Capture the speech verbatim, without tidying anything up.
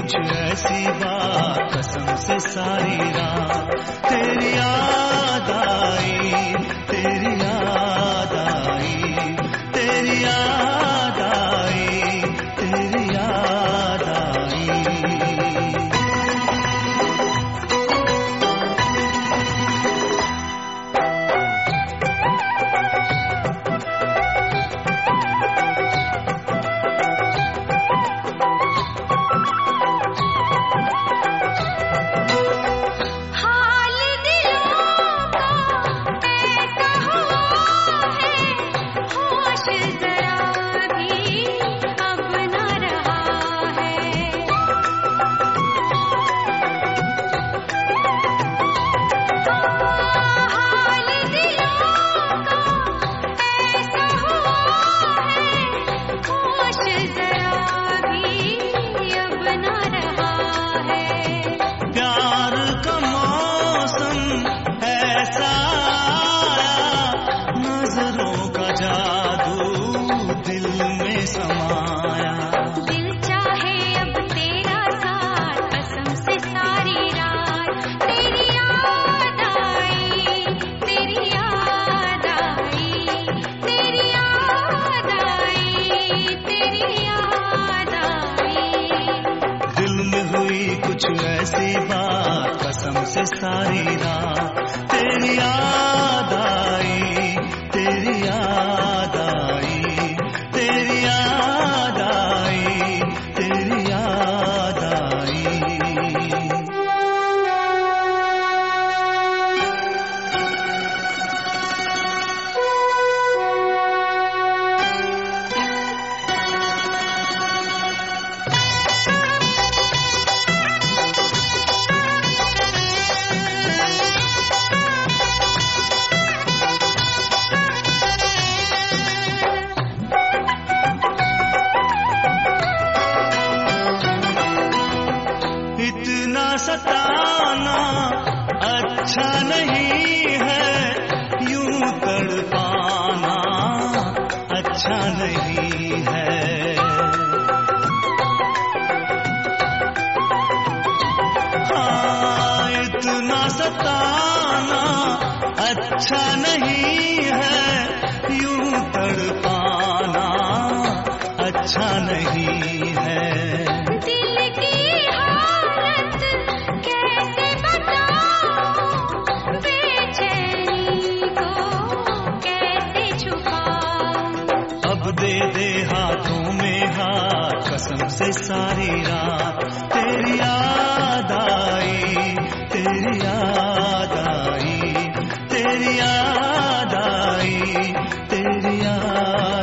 कुछ ऐसी बात कसम से सारी रात तेरी याद आई, तेरी याद आई, तेरी याद आई, तेरी याद आई। कुछ ऐसी बात कसम से सारी रात तेरी याद आई, तेरी याद आई, तेरी याद आई, तेरी याद आई। इतना सताना अच्छा नहीं है, यूं तड़पाना अच्छा नहीं है। हाँ, इतना सताना अच्छा नहीं है, यूं तड़पाना अच्छा नहीं है। दे दे हाथों में हाथ कसम से सारी रात तेरी याद आई, तेरी याद आई, तेरी याद आई, तेरी याद